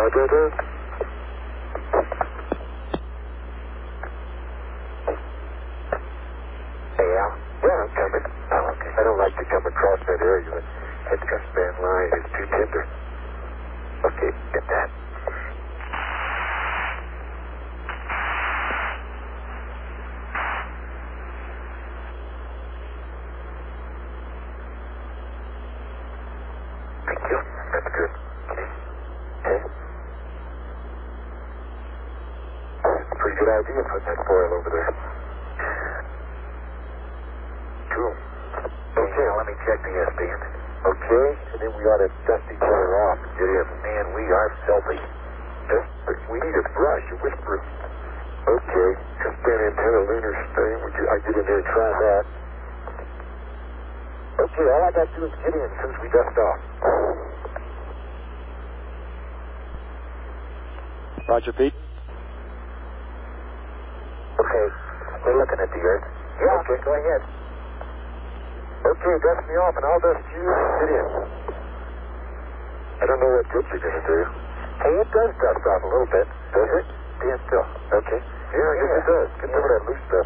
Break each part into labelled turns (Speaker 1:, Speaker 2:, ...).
Speaker 1: Roger. Hey, Al. Yeah, I'm coming. Oh, okay. I don't like to come across that area. The headcrest band line is too tender. Okay, get that. Thank you. That's good. Okay. Pretty good idea putting that foil over there. Cool. Okay, let me check the S-band. Okay, and then we ought to dust each other off and get in. Man, we are filthy. We need a brush, a whisper. Okay, S-band antenna lunar thing. I get in there and try that. Okay, all I got to do is get in as soon as we dust off.
Speaker 2: Roger, Pete.
Speaker 1: Okay, we're looking at the Earth. Yeah, okay, go ahead. Okay, dust me off and I'll dust you and get in. I don't know what good you're going to do. Hey, it does dust off a little bit. Does it? Stand still. Okay. Yeah, I guess it does. Get some of that loose stuff.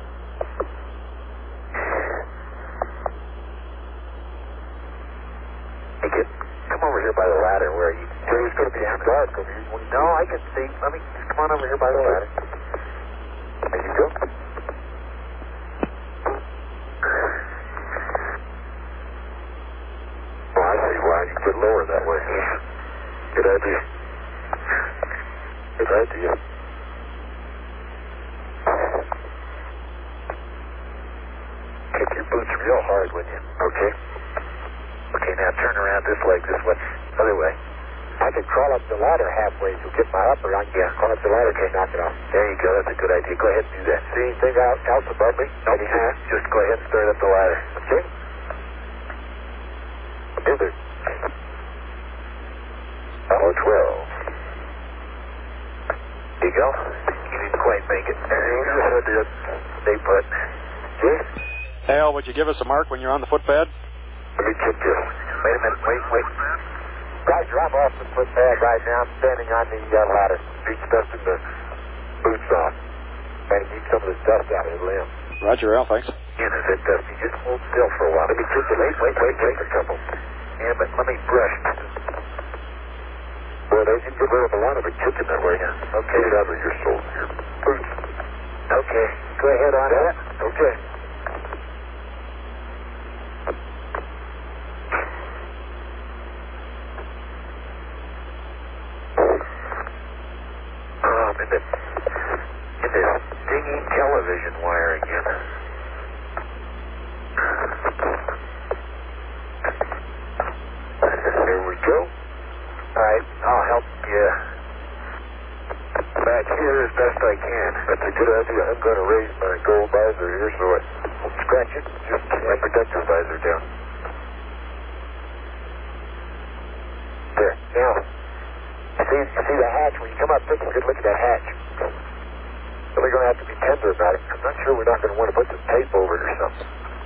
Speaker 1: Hey, kid, come over here by the ladder where you... So it's going to be dark over here. No, I can see. Let me... Come on over here by the ladder. There you go. Oh, I see why. You could lower that way. Good idea. Good idea. Kick your boots real hard, wouldn't you? Okay. Okay, now turn around this leg this way. Other way. I could crawl up the ladder halfway to get my upper. Yeah, crawl up the ladder, can't knock it off. There you go. That's a good idea. Go ahead and do that. See anything else above me? No, just go ahead and start up the ladder. Okay? Is it? Oh, 12. There you go. You didn't quite make it. I did. Stay put. Okay?
Speaker 2: Al, would you give us a mark when you're on the footpad?
Speaker 1: Let me check this. Wait a minute. Wait. Roger, I'm off the footpad right now. I'm standing on the ladder. Pete's dusting the boots off. Trying to keep some of the dust out of the limb.
Speaker 2: Roger, Al, thanks.
Speaker 1: Yeah, there's that dusty. Just hold still for a while. Let me check the wait. Take a couple. Yeah, but let me brush. Boy, they can get rid of a lot of it chicken that way. Okay. Get out of your soul. Your boots. Okay. Go ahead on that. Okay. In this dingy television wire again. There we go. All right, I'll help you back here as best I can. That's a good idea. I'm going to raise my gold visor here so I won't scratch it. Just keep my protective visor down. There. Now, see the hatch? When you come up, take a good look at that hatch. So we're going to have to be tender about it. I'm not sure we're not going to want to put some tape over it or something.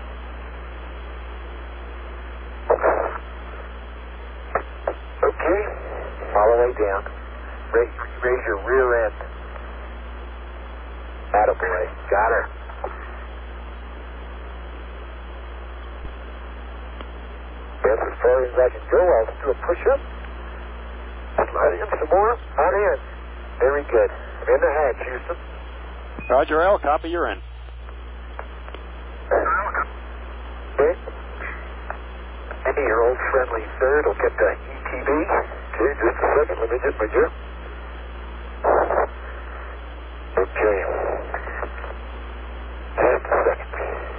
Speaker 1: Okay. All the way down. Raise your rear end. Attaboy. Got her. That's as far as I can go. I'll do a push-up. Slide in some more. On in. Very good. I'm in the hatch, Houston.
Speaker 2: Roger, Al, copy, you're in.
Speaker 1: Okay. Maybe your old friendly third will get the ETB. Okay, just a second. Let me get my gear. Okay. Just a second.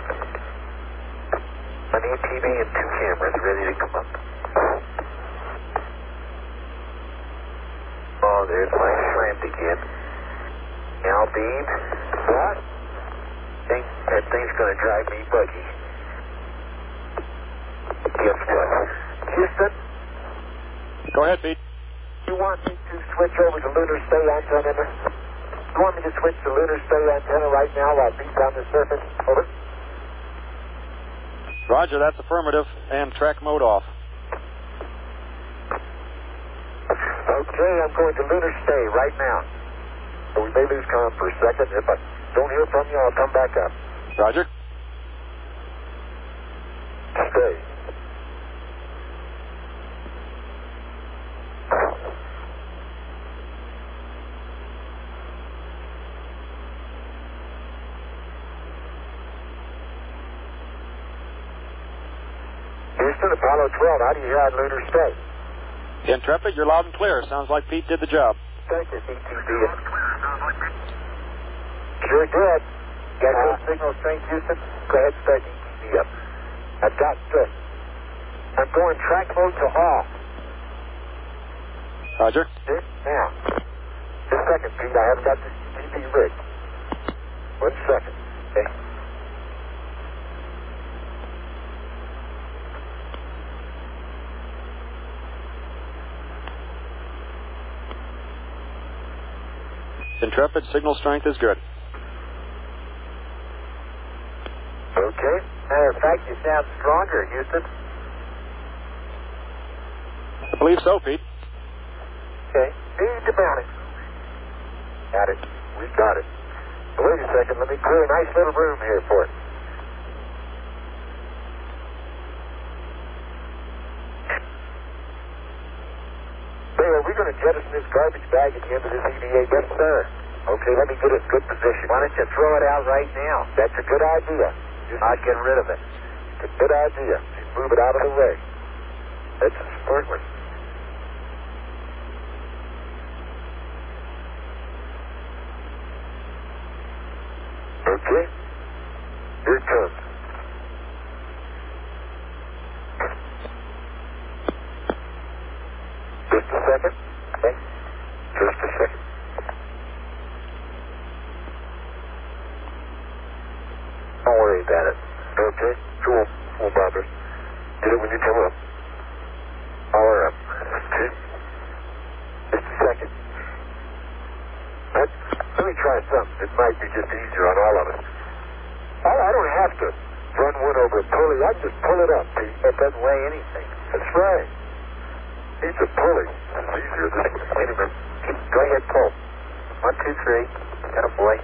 Speaker 1: An ETB and 2 cameras ready to come up. Oh, there's my friend again. Now, Beam. What? That thing's going to drive me buggy. Guess what? Houston?
Speaker 2: Go ahead, Pete.
Speaker 1: You want me to switch over to lunar stay antenna? You want me to switch to lunar stay antenna right now while Beat's on the surface? Over.
Speaker 2: Roger, that's affirmative. And track mode off.
Speaker 1: Okay, I'm going to lunar stay right now. So we may lose comm for a second. If I don't hear from you, I'll come back up.
Speaker 2: Roger.
Speaker 1: Stay. Houston, Apollo 12, how do you hear on lunar stay?
Speaker 2: Intrepid, you're loud and clear. Sounds like Pete did the job.
Speaker 1: Thank you, CTV. Sure did. Got good signal strength, Houston? Go ahead and start ETV up. I've got good. I'm going track mode to Hall.
Speaker 2: Roger.
Speaker 1: Okay, now. Just a second, Pete. I haven't got the ETV rigged. 1 second. Okay.
Speaker 2: Intrepid, signal strength is good.
Speaker 1: Okay. Matter of fact, you sound stronger, Houston.
Speaker 2: I believe so, Pete.
Speaker 1: Okay. Need to mount it. Got it. We got it. Now, wait a second. Let me clear a nice little room here for it. Hey, are we going to jettison this garbage bag at the end of this EVA? Yes, sir. Okay, let me get it in good position. Why don't you throw it out right now? That's a good idea. I'd get rid of it. It's a good idea. Just move it out of the way. That's a smart one. Okay. Here it comes. Just a second. Okay. Just a second. Don't worry about it. Okay. Cool. Won't bother. Get it when you come up. Power up. Okay. Just a second. Let me try something. It might be just easier on all of us. I don't have to run one over a pulley. I just pull it up, Pete. It doesn't weigh anything. That's right. It's a pulley. It's easier this way. Wait a minute. Go ahead, pull. 1, 2, 3. Got a boy.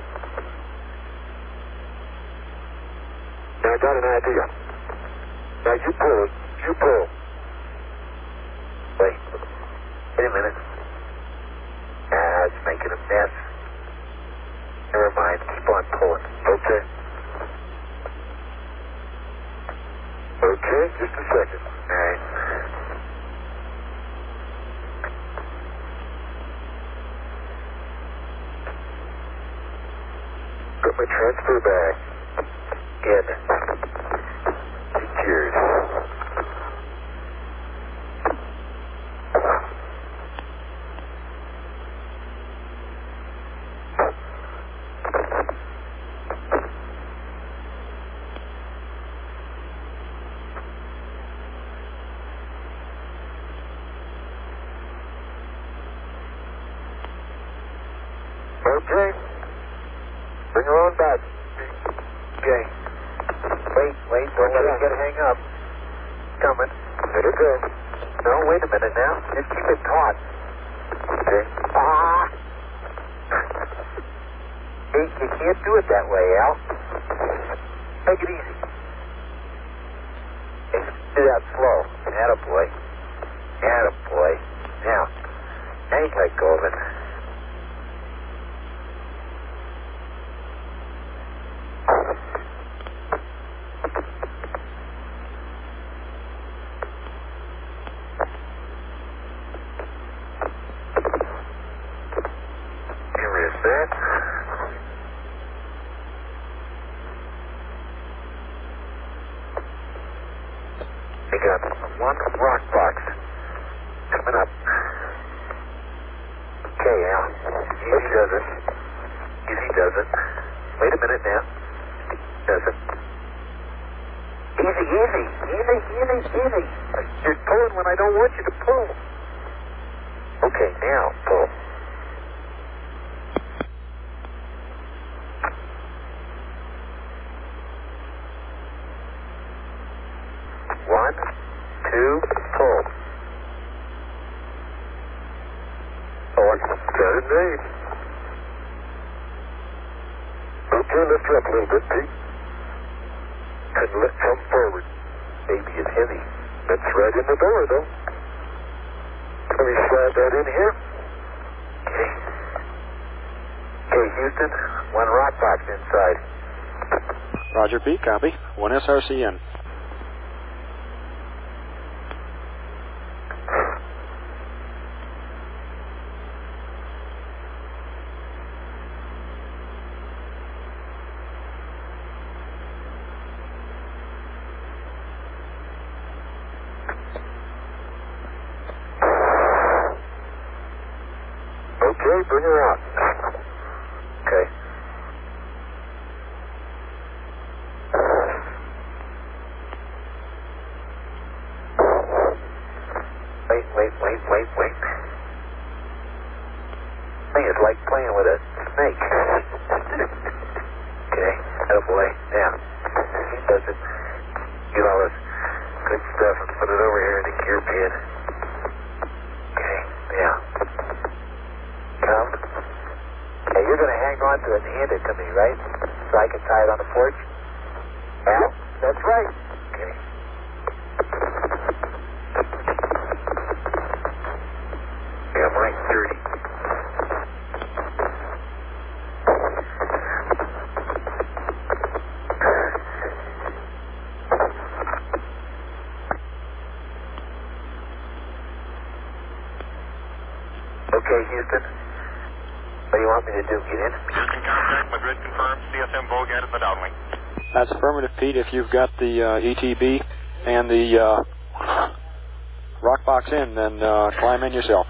Speaker 1: Now I got an idea. Now you pull it. You pull. Wait. Wait a minute. It's making a mess. Never mind. Keep on pulling. Okay. Okay, just a second. All right. Put my transfer bag in. Secured. Okay. Bring her on back. Okay. Wait. Don't let it get hang up. Coming. Let her go. No, wait a minute now. Just keep it taut. Okay. Hey, you can't do it that way, Al. Take it easy. Hey, do that slow. Attaboy. Attaboy. Now you let go of it. We got one rock box coming up. Okay, Al. Easy does it. Easy does it. Wait a minute now. Does it. Easy. You're pulling when I don't want you to pull. Okay, now pull. One, two, pull. going. Got it made. Okay, lift her up a little bit, Pete. And come forward. Maybe it's heavy. That's right in the door, though. Let me slide that in here. Okay. Okay, Houston. One rock box inside.
Speaker 2: Roger, Pete. Copy. 1 SRC in.
Speaker 1: Okay, bring her out. Okay. Wait. Thing is like playing with a snake. Okay, oh boy. Now, he does it. Get all this good stuff and put it over here in the gear pin. Okay, now. Come. Okay, you're going to hang on to it and hand it to me, right? So I can tie it on the porch? Yeah, that's right. Okay. Yeah, mine's dirty. Okay, Houston. What do you want me to do? Get in?
Speaker 3: Houston contact, Madrid confirmed, CSM Vogat at the downlink.
Speaker 2: That's affirmative, Pete. If you've got the ETB and the rock box in, then climb in yourself.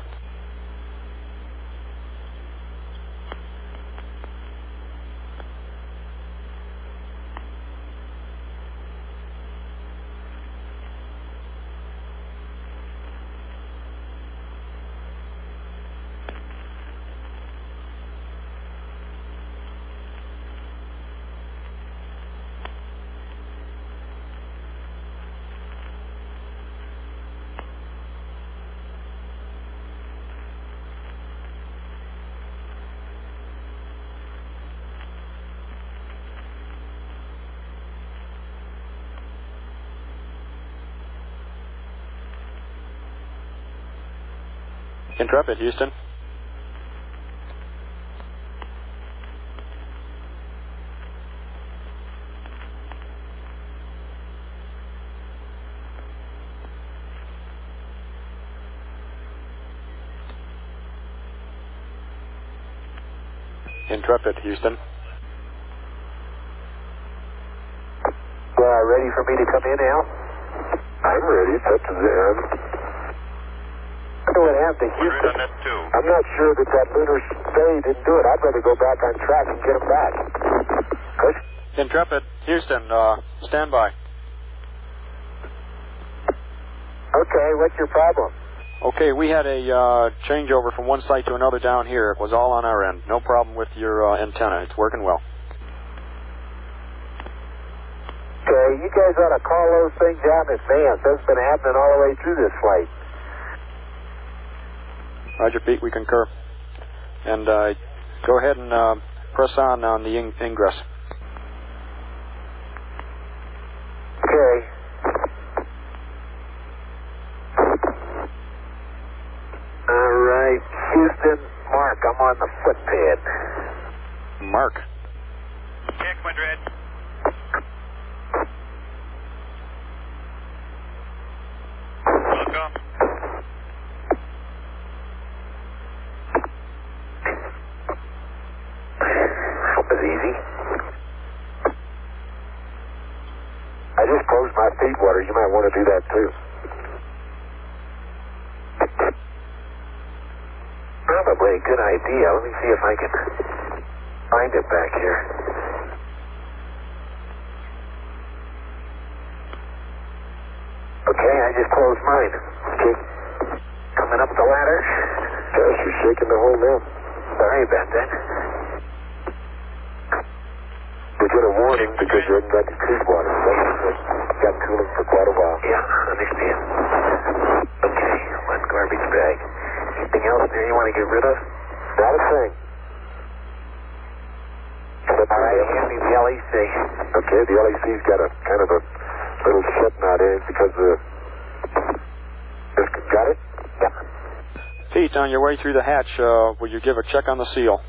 Speaker 2: Intrepid, Houston. Intrepid, Houston.
Speaker 1: Ready for me to come in, Al? I'm ready. It's up to them. I know what happened to Houston.
Speaker 3: Madrid on net 2.
Speaker 1: I'm not sure that lunar stay didn't do it. I'd rather go back on track and get him back. Chris?
Speaker 2: Intrepid, Houston, stand by.
Speaker 1: Okay, what's your problem?
Speaker 2: Okay, we had a changeover from one site to another down here. It was all on our end. No problem with your antenna. It's working well.
Speaker 1: Okay, you guys ought to call those things out in advance. That's been happening all the way through this flight.
Speaker 2: Roger, Pete, we concur. And go ahead and press on the ingress.
Speaker 1: Okay. All right, Houston, Mark, I'm on the footpad.
Speaker 2: Mark.
Speaker 3: Check, Madrid. Welcome.
Speaker 1: That was easy. I just closed my feed water. You might want to do that too. Probably a good idea. Let me see if I can find it back here. Okay, I just closed mine. Okay. Coming up the ladder. Gosh, you're shaking the whole mill. Sorry about that. We get a warning because you hadn't got your feed water. So it's got cooling for quite a while. Yeah, I understand. Okay, one garbage bag. Anything else there you want to get rid of? Not a thing. All right, hand me the LEC. Okay, the LEC's got a kind of a little slip knot in it because the... Got it? Yeah.
Speaker 2: Pete, on your way through the hatch, will you give a check on the seal?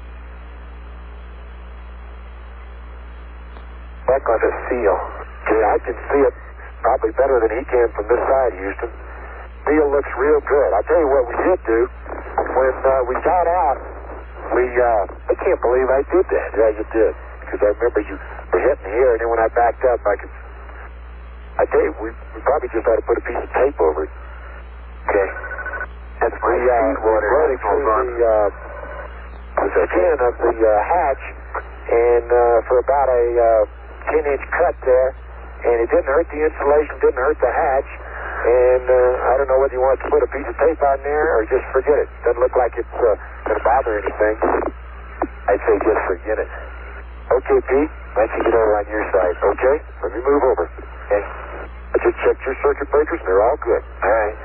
Speaker 1: Check on the seal. Okay, I can see it probably better than he can from this side, Houston. Seal looks real good. I'll tell you what we did do. When we got out, I can't believe I did that. Yeah, you did. Because I remember you were hitting here, and then when I backed up, I tell you, we probably just ought to put a piece of tape over it. Okay. That's my water. Running through the skin of the hatch, and for about a 10-inch cut there, and it didn't hurt the insulation, didn't hurt the hatch, and I don't know whether you want to put a piece of tape on there or just forget it. Doesn't look like it's going to bother anything. I'd say just forget it. Okay, Pete, why don't you get over on your side, okay? Let me move over. Okay. I just checked your circuit breakers, and they're all good. All right.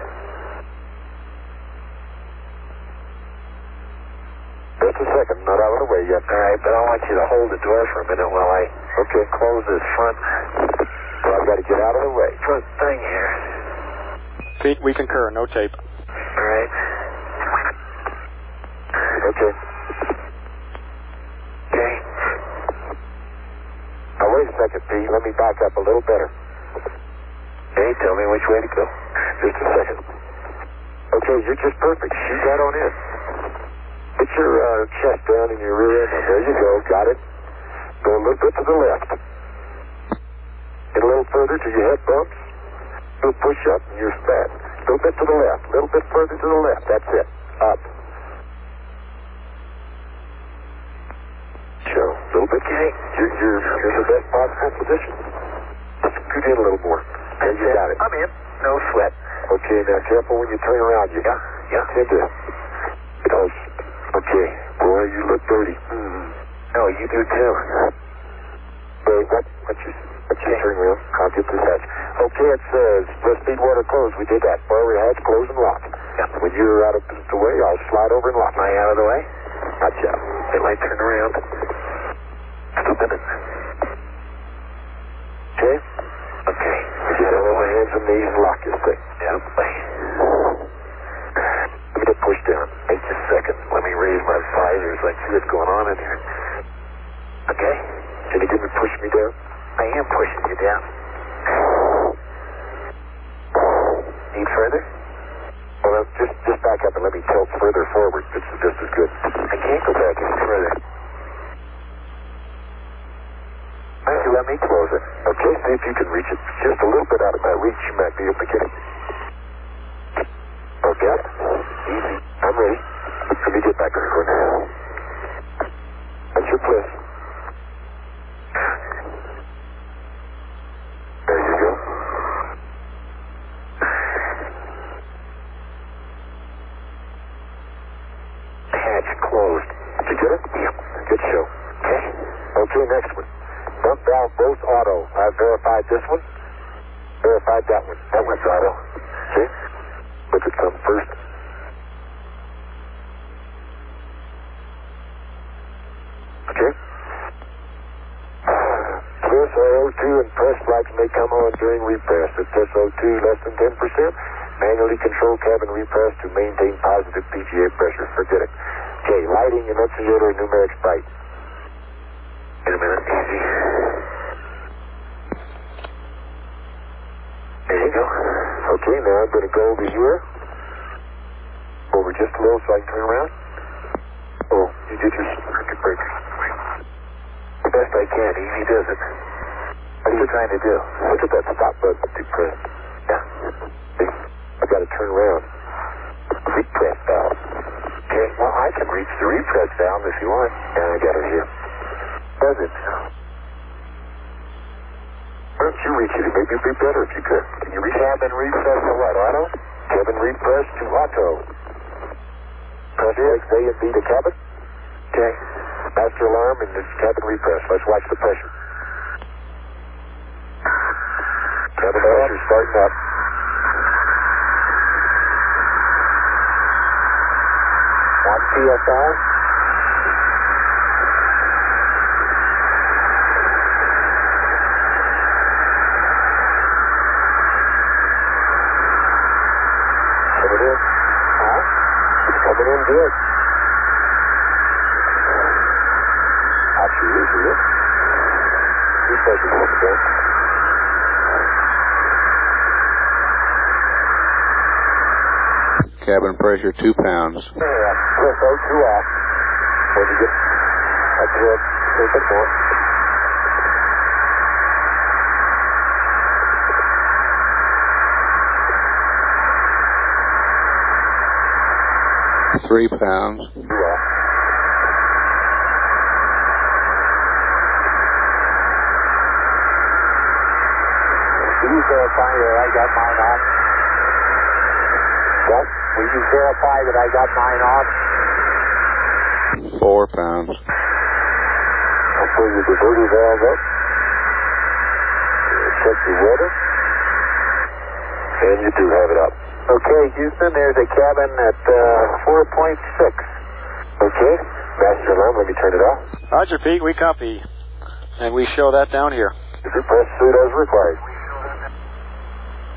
Speaker 1: Just a second, I'm not out of the way yet. All right, but I want you to hold the door for a minute while I close this front. So I've got to get out of the way. Front thing here.
Speaker 2: Pete, we concur. No tape.
Speaker 1: All right. Okay. Okay. Now, wait a second, Pete. Let me back up a little better. Okay, tell me which way to go. Just a second. Okay, you're just perfect. Shoot right on in. Put your chest down in your rear end. There you go. Got it. Go a little bit to the left. Get a little further till your head bumps. Do a push up and you're fat. A little bit to the left. A little bit further to the left. That's it. Up. Show. A little bit. Okay. You're in the best possible position. Just scoot in a little more. There you got it. I'm in. No sweat. Okay, now careful when you turn around. You tend to... Okay. Boy, you look dirty. No, you do too. Wait, what's your turn around? I'll get this hatch. Okay, it says just speed water closed. We did that. Forward hatch, close and lock. Yeah. When you're out of the way, I'll slide over and lock. Am I out of the way? Gotcha. They might turn around. Just a minute. Okay? Okay. Just hold my hands and knees and lock this thing. Yep. Let me get pushed down. Wait just a second. Let me raise my visors. I see what's going on in here. Okay? Can you give me push me down? I am pushing you down. Need further? Well, just back up and let me tilt further forward. This is just as good. I can't go back any further. Why don't you let me close it? Okay, see if you can reach it. Just a little bit out of my reach. You might be able to get it. Okay? Easy. I'm ready. Let me get back in the corner. That's your place. There you go. Hatch closed. Did you get it? Yep. Good show. Okay. Okay, next one. Dump valve both auto. I've verified this one. Verified that one. That one's auto. Okay. Look at some first. Okay. SO2 and press flags may come on during repress. If SO2 less than 10%, manually control cabin repress to maintain positive PGA pressure. Forget it. Okay, lighting, annunciator, numerics bright. Wait a minute, easy. There you go. Okay, now I'm going to go over here. Over just a little so I can turn around. Oh, you did your circuit breaker. The best I can. Easy does it. What are you trying to do? Look at that stop button depressed. Yeah. I've got to turn around. Repress valve. Okay, well, I can reach the repress valve if you want. Yeah, I got it here. Does it? Why don't you reach it? Maybe it'd be better if you could. Can you reach cabin repress to what? Auto? Cabin repress to auto. Press flex A and B to cabin. Okay. Master alarm and this cabin repress. Let's watch the pressure. Cabin pressure starting up. PSI. Coming in. Huh? It's coming in good. Actually, usually. He says it's coming in.
Speaker 4: Cabin pressure 2 pounds.
Speaker 1: Yeah, cliff 02 off. When you get up to it, a bit more.
Speaker 4: Three pounds.
Speaker 1: 2 off. Can you verify that I got mine off? What? Will you verify that I got mine off?
Speaker 4: 4 pounds.
Speaker 1: I'll pull your diverter valve up. Check your water. And you do have it up. Okay, Houston, there's a cabin at 4.6. Okay, master alarm, let me turn it off.
Speaker 2: Roger, Pete, we copy. And we show that down here.
Speaker 1: If you press through as required.